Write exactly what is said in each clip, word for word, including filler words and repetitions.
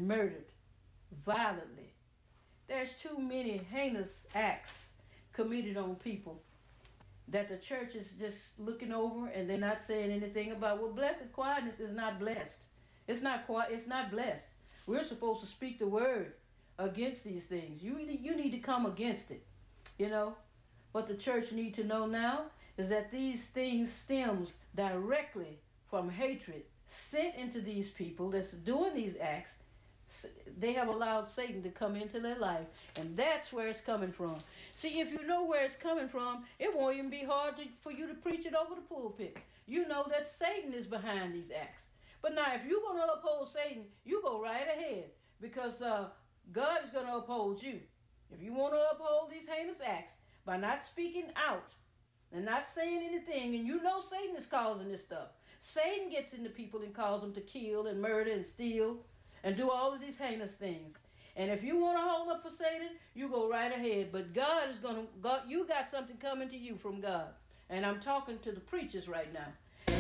murdered violently. There's too many heinous acts committed on people that the church is just looking over and they're not saying anything about. Well, blessed quietness is not blessed. It's not quiet. It's not blessed. We're supposed to speak the word against these things. You need, you need to come against it. You know, what the church need to know now is that these things stems directly from hatred sent into these people that's doing these acts. They have allowed Satan to come into their life, and that's where it's coming from. See, if you know where it's coming from, it won't even be hard to, for you to preach it over the pulpit. You know that Satan is behind these acts. But now, if you're going to uphold Satan, you go right ahead, because uh, God is going to uphold you. If you want to uphold these heinous acts by not speaking out and not saying anything, and you know Satan is causing this stuff. Satan gets into people and calls them to kill and murder and steal and do all of these heinous things. And if you want to hold up for Satan, you go right ahead. But God is going to, God, you got something coming to you from God. And I'm talking to the preachers right now.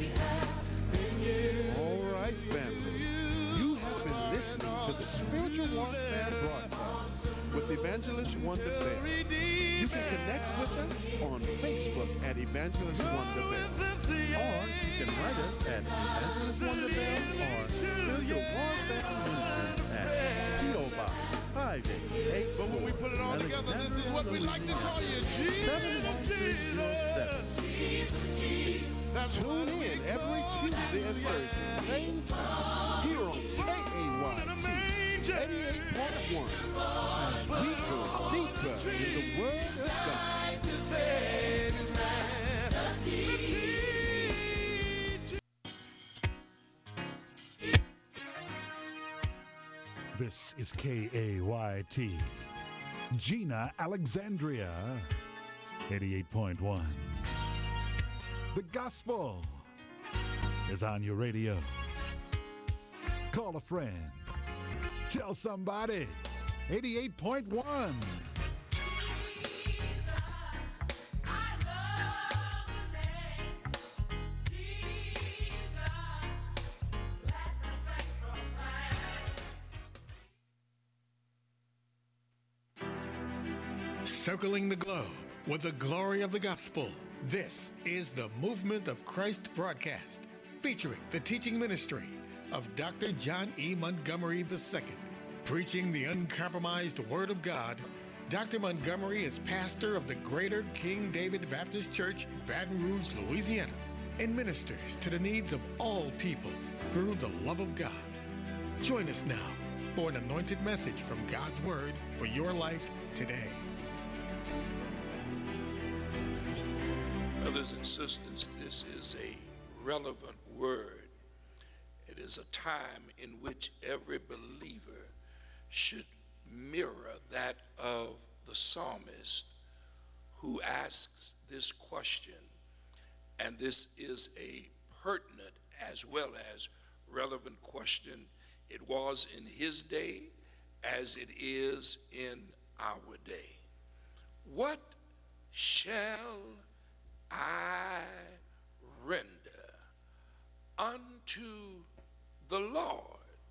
All right, family. You have been listening to the Spiritual Warfare Broadcast with Evangelist Wonder Bell. You can connect with us on Facebook at Evangelist Wonder Bell. Or you can write us at Evangelist Wonder Bell or Spiritual Warfare Ministries at P O Box five eight eight four. But when we put it all together, this is what we like to call you, Jesus. seven one three zero seven. Tune in every Tuesday and Thursday, same time, here on K A Y T eighty-eight point one, as we go deeper in the Word of God. This is K A Y T, Gina Alexandria, eighty-eight point one. The gospel is on your radio. Call a friend. Tell somebody. eighty-eight point one. Circling the globe with the glory of the gospel. This is the Movement of Christ broadcast, featuring the teaching ministry of Doctor John E. Montgomery the Second. Preaching the uncompromised Word of God, Doctor Montgomery is pastor of the Greater King David Baptist Church, Baton Rouge, Louisiana, and ministers to the needs of all people through the love of God. Join us now for an anointed message from God's Word for your life today. Brothers and sisters, this is a relevant word. It is a time in which every believer should mirror that of the psalmist who asks this question. And this is a pertinent as well as relevant question. It was in his day as it is in our day. What shall I render unto the Lord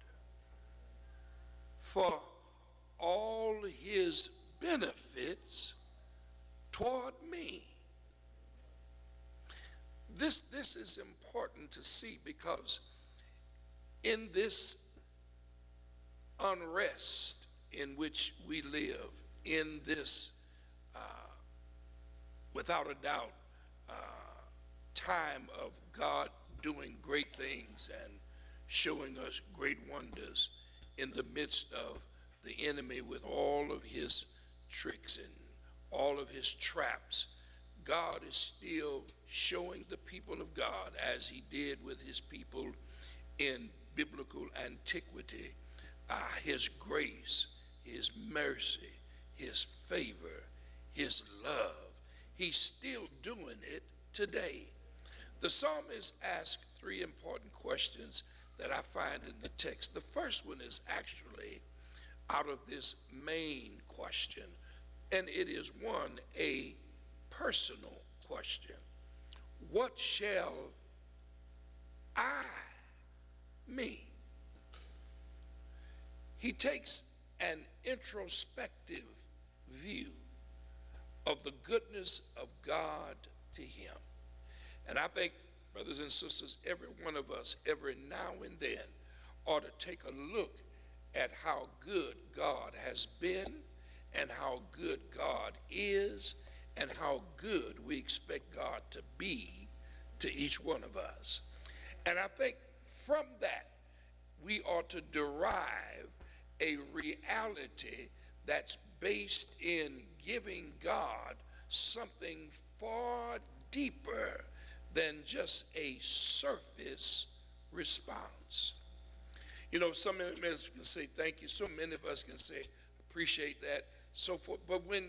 for all his benefits toward me? This, this is important to see, because in this unrest in which we live, in this, uh, without a doubt, uh, time of God doing great things and showing us great wonders in the midst of the enemy with all of his tricks and all of his traps, God is still showing the people of God, as he did with his people in biblical antiquity, uh, his grace, his mercy, his favor, his love. He's still doing it today. The psalmist asked three important questions that I find in the text. The first one is actually out of this main question, and it is one, a personal question. What shall I, me? he takes an introspective view of the goodness of God to him. And I think, brothers and sisters, every one of us, every now and then, ought to take a look at how good God has been and how good God is and how good we expect God to be to each one of us. And I think from that, we ought to derive a reality that's based in giving God something far deeper than just a surface response. You know, some of us can say thank you, so many of us can say appreciate that, so forth. But when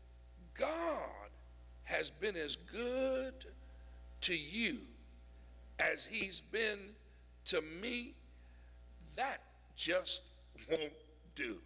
God has been as good to you as he's been to me, that just won't do.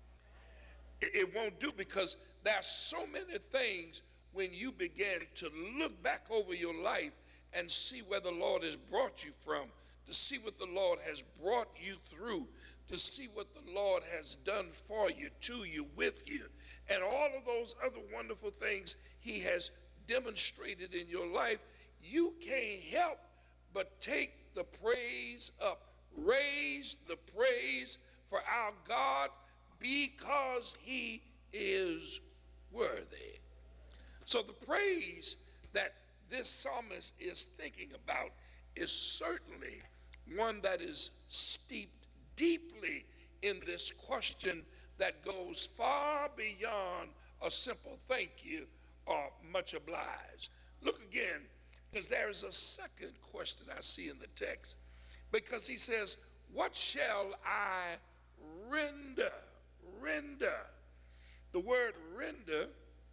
It, it won't do, because there are so many things when you begin to look back over your life and see where the Lord has brought you from, to see what the Lord has brought you through, to see what the Lord has done for you, to you, with you, and all of those other wonderful things he has demonstrated in your life. You can't help but take the praise up. Raise the praise for our God, because he is worthy. So the praise that this psalmist is thinking about is certainly one that is steeped deeply in this question that goes far beyond a simple thank you or much obliged. Look again, because there is a second question I see in the text, because he says, what shall I render? Render. The word render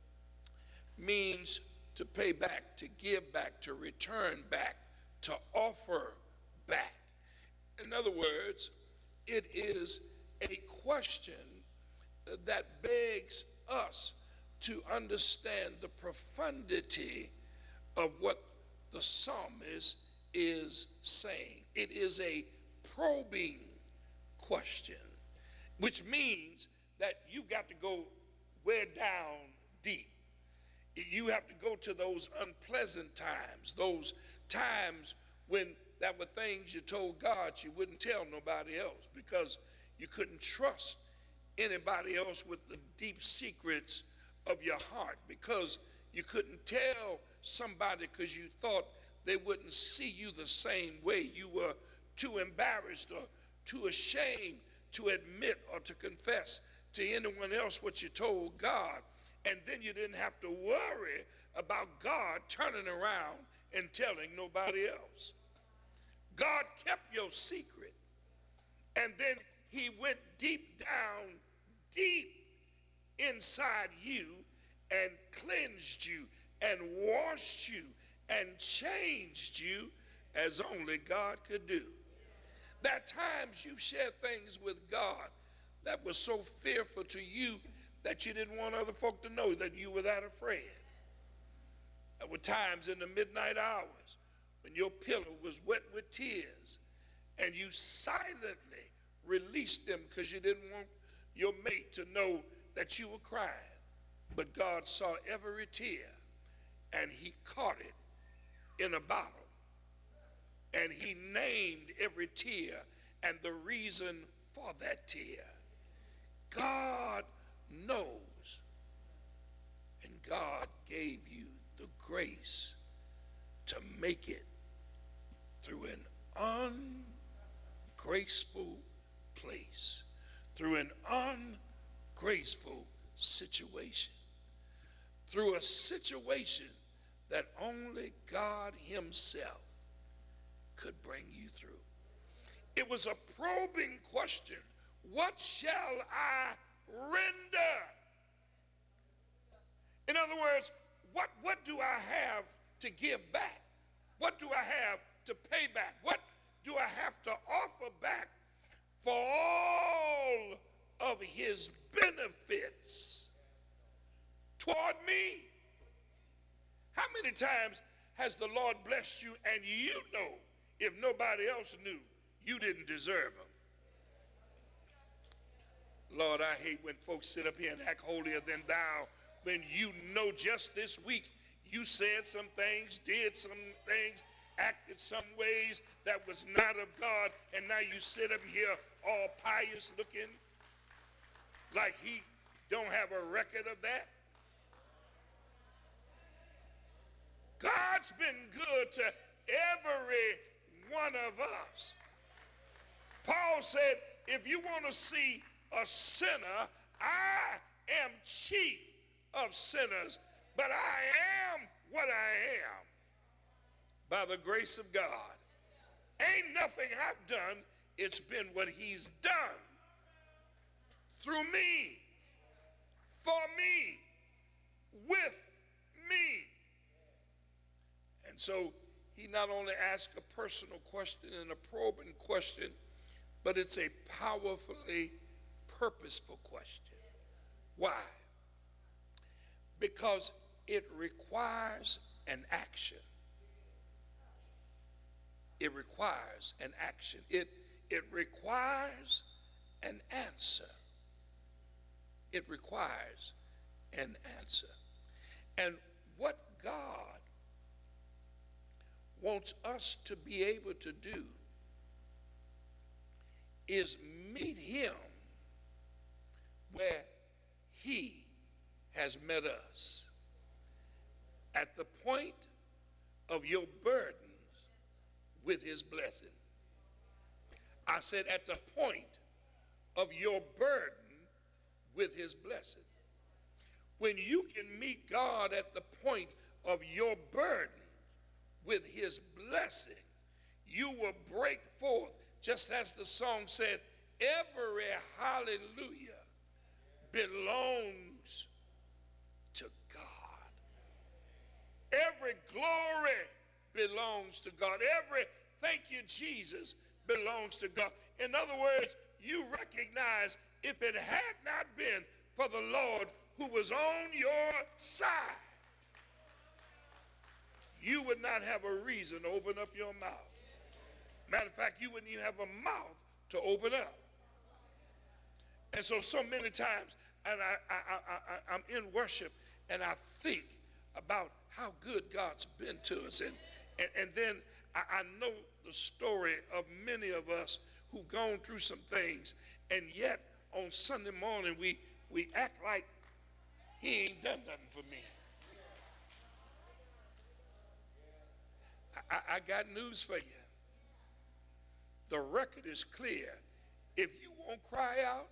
means to pay back, to give back, to return back, to offer back. In other words, it is a question that begs us to understand the profundity of what the psalmist is saying. It is a probing question, which means that you've got to go way down deep. You have to go to those unpleasant times, those times when that were things you told God you wouldn't tell nobody else, because you couldn't trust anybody else with the deep secrets of your heart, because you couldn't tell somebody because you thought they wouldn't see you the same way. You were too embarrassed or too ashamed to admit or to confess to anyone else what you told God. And then you didn't have to worry about God turning around and telling nobody else. God kept your secret, and then he went deep down, deep inside you, and cleansed you and washed you and changed you as only God could do. There are times you've shared things with God that were so fearful to you that you didn't want other folk to know that you were that afraid. There were times in the midnight hours when your pillow was wet with tears and you silently released them because you didn't want your mate to know that you were crying. But God saw every tear and he caught it in a bottle. And he named every tear and the reason for that tear. God knows, and God gave you the grace to make it through an ungraceful place, through an ungraceful situation, through a situation that only God himself could bring you through. It was a probing question. What shall I render? In other words, what, what do I have to give back? What do I have to pay back? What do I have to offer back for all of his benefits toward me? How many times has the Lord blessed you and you know, if nobody else knew, you didn't deserve him? Lord, I hate when folks sit up here and act holier than thou when you know just this week you said some things, did some things, acted some ways that was not of God, and now you sit up here all pious looking like he don't have a record of that. God's been good to every one of us. Paul said, if you want to see a sinner, I am chief of sinners, but I am what I am by the grace of God. Ain't nothing I've done, it's been what he's done through me, for me, with me. And so he not only asks a personal question and a probing question, but it's a powerfully purposeful question. Why? Because it requires an action. It requires an action. It, it requires an answer. It requires an answer. And what God wants us to be able to do is meet him where he has met us, at the point of your burdens with his blessing. I said at the point of your burden with his blessing. When you can meet God at the point of your burden with his blessing, you will break forth, just as the song said, every hallelujah belongs to God. Every glory belongs to God. Every thank you, Jesus, belongs to God. In other words, you recognize if it had not been for the Lord who was on your side, you would not have a reason to open up your mouth. Matter of fact, you wouldn't even have a mouth to open up. And so, so many times, and I, I, I, I, I'm in worship, and I think about how good God's been to us. And, and, and then I, I know the story of many of us who've gone through some things, and yet on Sunday morning, we, we act like he ain't done nothing for me. I, I got news for you. The record is clear. If you won't cry out,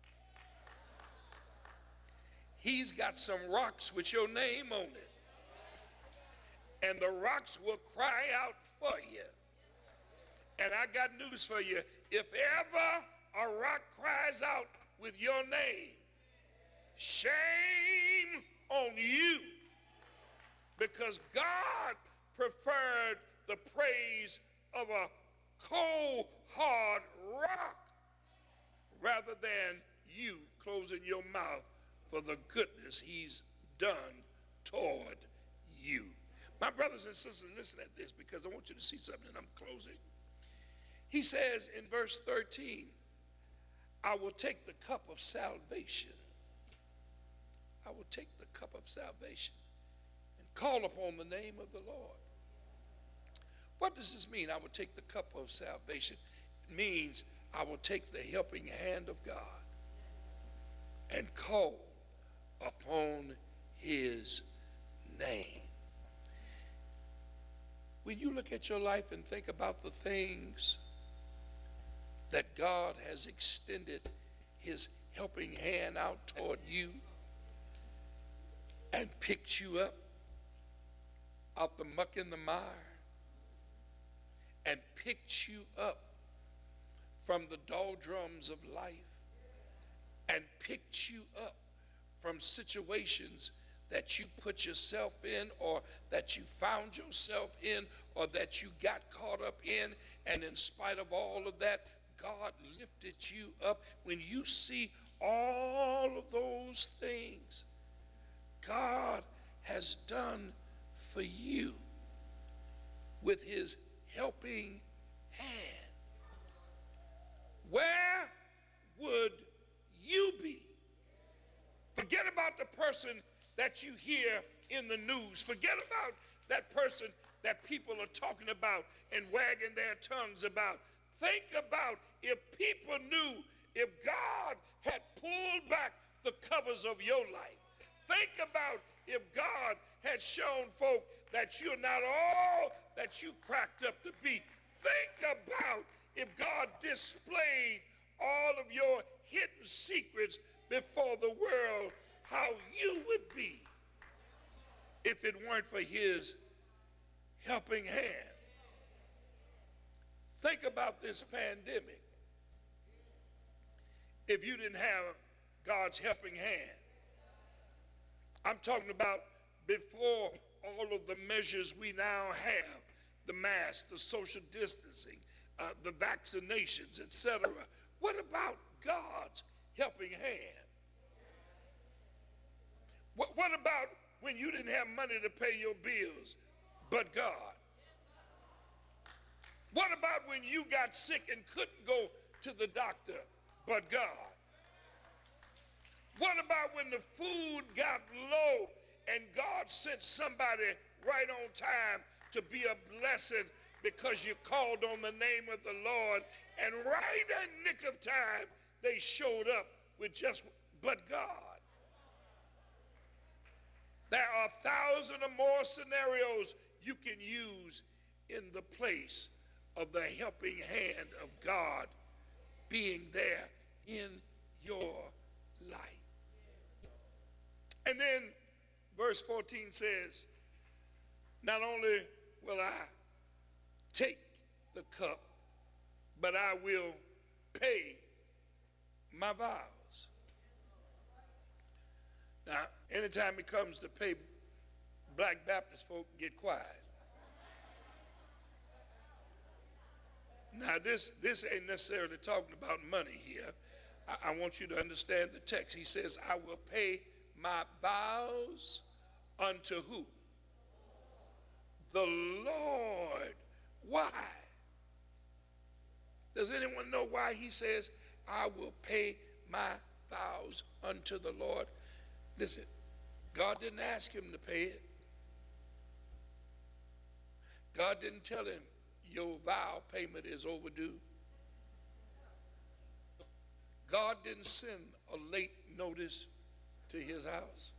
he's got some rocks with your name on it. And the rocks will cry out for you. And I got news for you. If ever a rock cries out with your name, shame on you. Because God preferred the praise of a cold, hard rock rather than you closing your mouth for the goodness he's done toward you. My brothers and sisters, listen at this, because I want you to see something, and I'm closing. He says in verse thirteen, I will take the cup of salvation. I will take the cup of salvation and call upon the name of the Lord. What does this mean? I will take the cup of salvation. It means I will take the helping hand of God and call upon his name. When you look at your life and think about the things that God has extended his helping hand out toward you and picked you up out the muck and the mire and picked you up from the doldrums of life and picked you up from situations that you put yourself in, or that you found yourself in, or that you got caught up in, and in spite of all of that, God lifted you up. When you see all of those things God has done for you with his helping hand, where would you about the person that you hear in the news. Forget about that person that people are talking about and wagging their tongues about. Think about if people knew, if God had pulled back the covers of your life. Think about if God had shown folk that you're not all that you cracked up to be. Think about if God displayed all of your hidden secrets before the world, how you would be if it weren't for his helping hand. Think about this pandemic. If you didn't have God's helping hand, I'm talking about before all of the measures we now have, the mask, the social distancing, uh, the vaccinations, et cetera. What about God's helping hand? What, what about when you didn't have money to pay your bills, but God? What about when you got sick and couldn't go to the doctor, but God? What about when the food got low and God sent somebody right on time to be a blessing because you called on the name of the Lord, and right in the nick of time they showed up with just but God? There are a thousand or more scenarios you can use in the place of the helping hand of God being there in your life. And then verse fourteen says, not only will I take the cup, but I will pay my vows. Now, anytime it comes to pay, Black Baptist folk get quiet. Now, this, this ain't necessarily talking about money here. I, I want you to understand the text. He says, I will pay my vows unto who? The Lord. Why? Does anyone know why he says, I will pay my vows unto the Lord? Listen, God didn't ask him to pay it. God didn't tell him your vow payment is overdue. God didn't send a late notice to his house.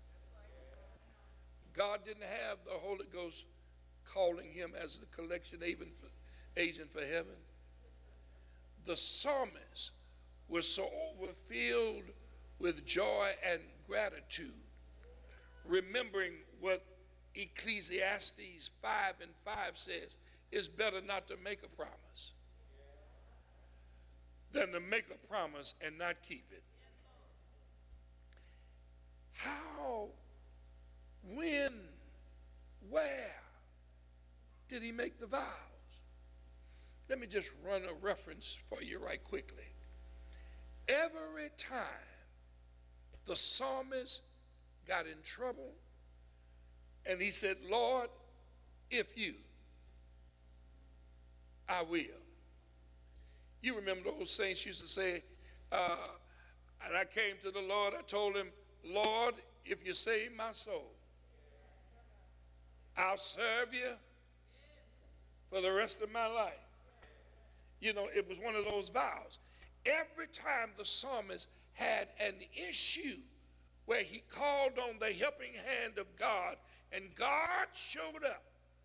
God didn't have the Holy Ghost calling him as the collection agent for heaven. The psalmist was so overfilled with joy and gratitude, remembering what Ecclesiastes five and five says, it's better not to make a promise than to make a promise and not keep it. How, when, where did he make the vows? Let me just run a reference for you right quickly. Every time the psalmist got in trouble and he said, Lord, if you, I will. You remember those saints used to say, uh, and I came to the Lord, I told him, Lord, if you save my soul, I'll serve you for the rest of my life. You know, it was one of those vows. Every time the psalmist had an issue where he called on the helping hand of God and God showed up,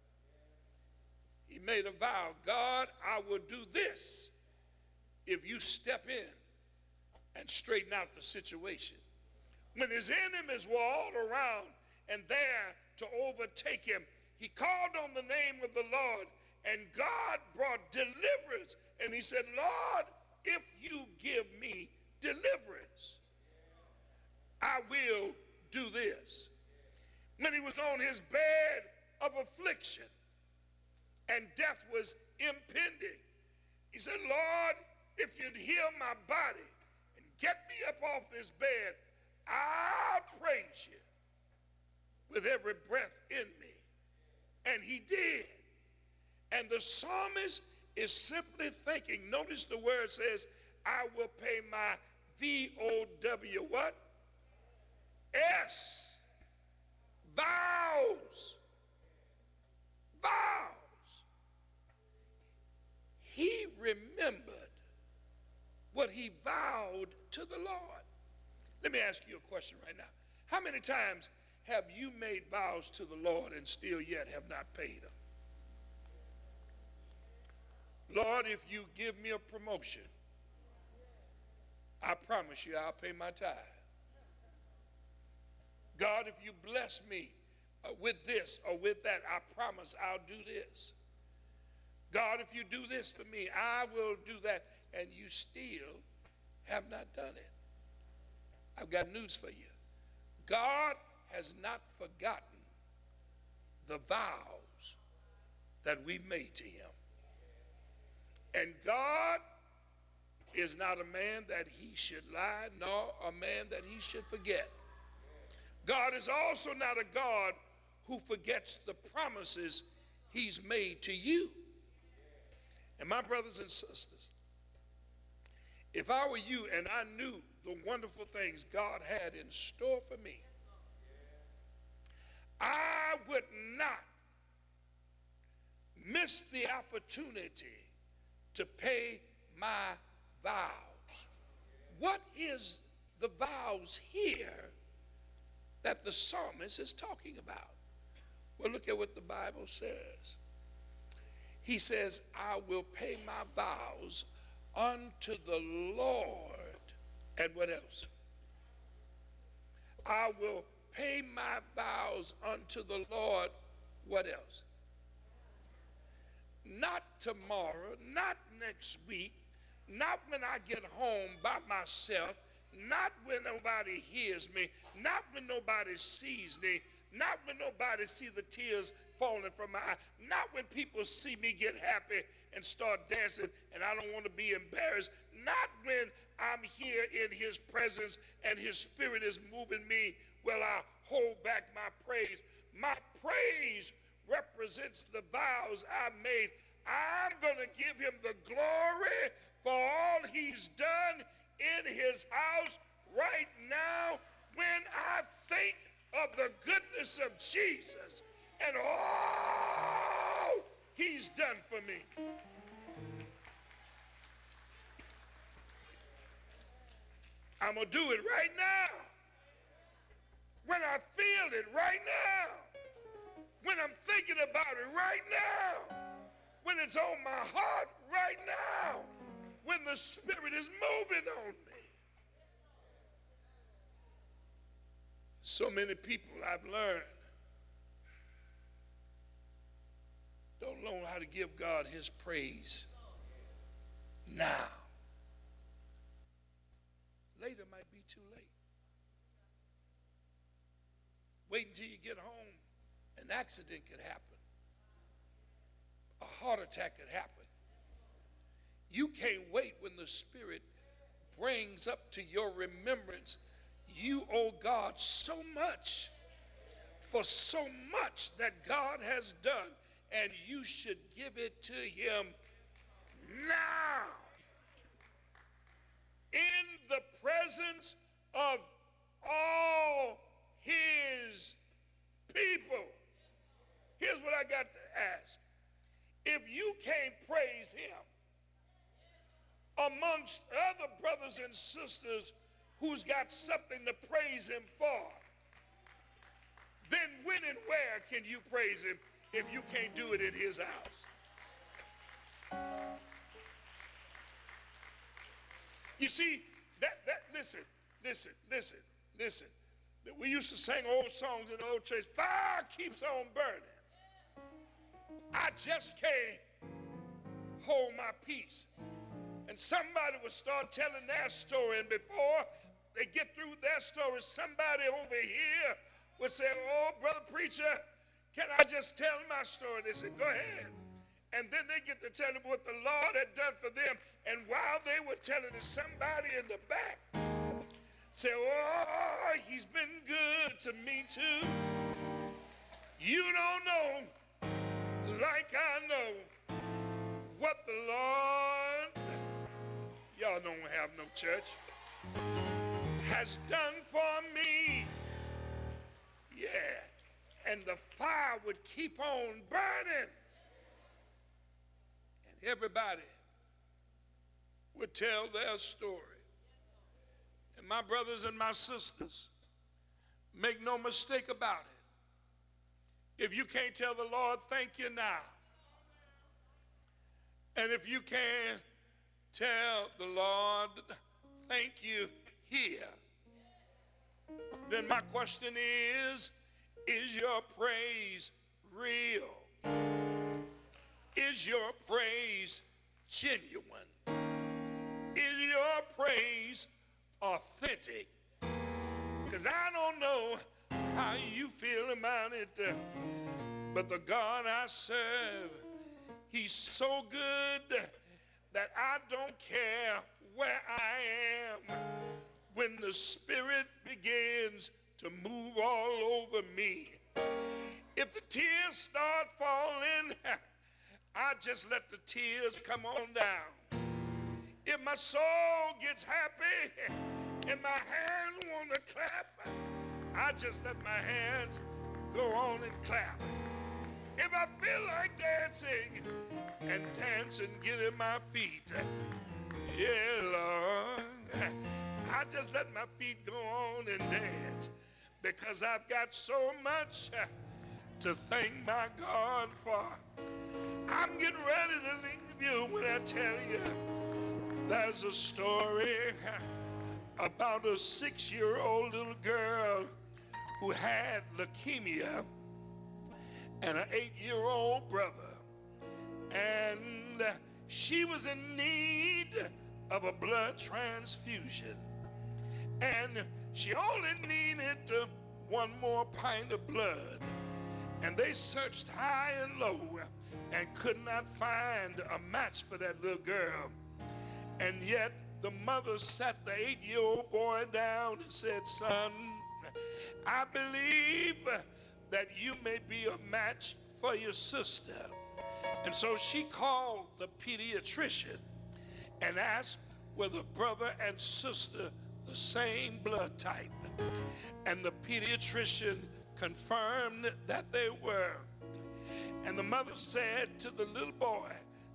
he made a vow, God, I will do this if you step in and straighten out the situation. When his enemies were all around and there to overtake him, he called on the name of the Lord and God brought deliverance. And he said, Lord, if you give me deliverance, I will do this. When he was on his bed of affliction and death was impending, he said, Lord, if you'd heal my body and get me up off this bed, I'll praise you with every breath in me. And he did. And the psalmist is simply thinking, notice the word says, I will pay my V O W what? S, vows. Vows. He remembered what he vowed to the Lord. Let me ask you a question right now. How many times have you made vows to the Lord and still yet have not paid them? Lord, if you give me a promotion, I promise you I'll pay my tithe. God, if you bless me uh, with this or with that, I promise I'll do this. God, if you do this for me, I will do that. And you still have not done it. I've got news for you. God has not forgotten the vows that we made to him. And God is not a man that he should lie, nor a man that he should forget. God is also not a God who forgets the promises he's made to you. And my brothers and sisters, if I were you and I knew the wonderful things God had in store for me, I would not miss the opportunity to pay my vows. What is the vows here that the psalmist is talking about? Well, look at what the Bible says. He says, I will pay my vows unto the Lord. And what else? I will pay my vows unto the Lord. What else? Not tomorrow, not next week, not when I get home by myself, not when nobody hears me, not when nobody sees me, not when nobody sees the tears falling from my eye, not when people see me get happy and start dancing and I don't want to be embarrassed, not when I'm here in his presence and his spirit is moving me. Well, I hold back my praise. My praise represents the vows I made. I'm going to give him the glory for all he's done in his house right now when I think of the goodness of Jesus and all he's done for me. I'm going to do it right now. When I feel it right now. When I'm thinking about it right now. When it's on my heart right now. When the Spirit is moving on me. So many people I've learned don't know how to give God his praise now. Later might be too late. Wait until you get home. An accident could happen. A heart attack could happen. You can't wait when the Spirit brings up to your remembrance, you owe God so much for so much that God has done, and you should give it to him now. In the presence of all his people. Here's what I got to ask. If you can't praise him amongst other brothers and sisters who's got something to praise him for, then when and where can you praise him if you can't do it in his house? You see, that, that listen, listen, listen, listen. We used to sing old songs in the old church. Fire keeps on burning. I just can't hold my peace. And somebody would start telling their story, and before they get through their story, somebody over here would say, oh, brother preacher, can I just tell my story? They said, go ahead. And then they get to tell them what the Lord had done for them. And while they were telling it, somebody in the back said, oh, he's been good to me too. You don't know, like I know, what the Lord, y'all don't have no church, has done for me. Yeah. And the fire would keep on burning. And everybody would tell their story. And my brothers and my sisters, make no mistake about it. If you can't tell the Lord thank you now, and if you can't tell the Lord thank you here, then my question is, is your praise real? Is your praise genuine? Is your praise authentic? Because I don't know how you feel about it, uh, but the God I serve, he's so good that I don't care where I am. When the Spirit begins to move all over me, if the tears start falling, I just let the tears come on down. If my soul gets happy and my hands want to clap, I just let my hands go on and clap. If I feel like dancing and dancing, getting my feet, yeah, Lord, I just let my feet go on and dance, because I've got so much to thank my God for. I'm getting ready to leave you when I tell you there's a story about a six-year-old little girl who had leukemia and an eight-year-old brother. And she was in need of a blood transfusion. And she only needed uh, one more pint of blood. And they searched high and low and could not find a match for that little girl. And yet the mother sat the eight-year-old boy down and said, son, I believe that you may be a match for your sister. And so she called the pediatrician and asked whether brother and sister the same blood type. And the pediatrician confirmed that they were. And the mother said to the little boy,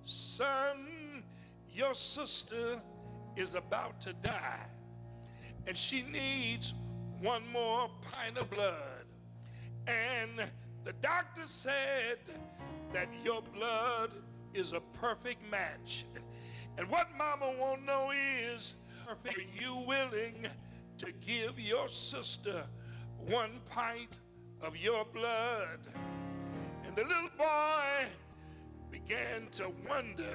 son, your sister is about to die, and she needs one more pint of blood. And the doctor said that your blood is a perfect match. And what mama won't know is, are you willing to give your sister one pint of your blood? And the little boy began to wonder,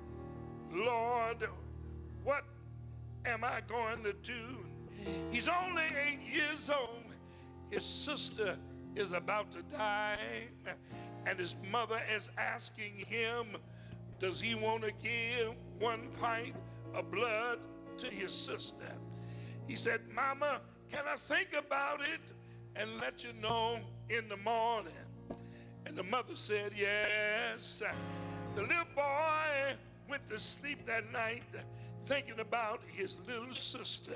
Lord, what am I going to do? He's only eight years old. His sister is about to die, and his mother is asking him, does he want to give one pint of blood to his sister? He said, Mama, can I think about it and let you know in the morning? And the mother said, yes. The little boy went to sleep that night thinking about his little sister.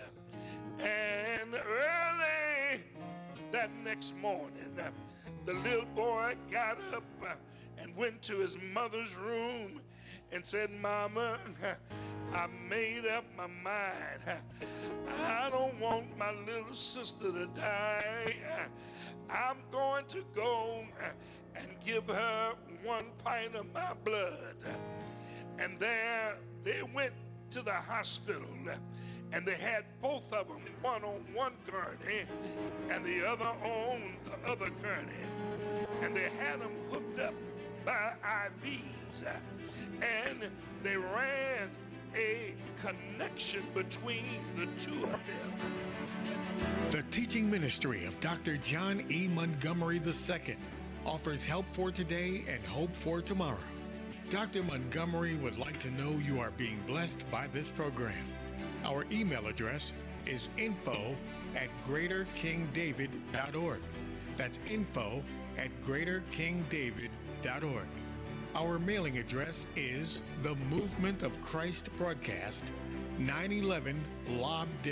And early that next morning, the little boy got up and went to his mother's room and said, Mama, I made up my mind. I don't want my little sister to die. I'm going to go and give her one pint of my blood. And there they went to the hospital, and they had both of them, one on one gurney and the other on the other gurney. And they had them hooked up by I Vs, and they ran a connection between the two of them. The teaching ministry of Doctor John E. Montgomery the Second offers help for today and hope for tomorrow. Doctor Montgomery would like to know you are being blessed by this program. Our email address is info at greater king david dot org. That's info at greater king david dot org. Our mailing address is The Movement of Christ Broadcast, nine eleven Lob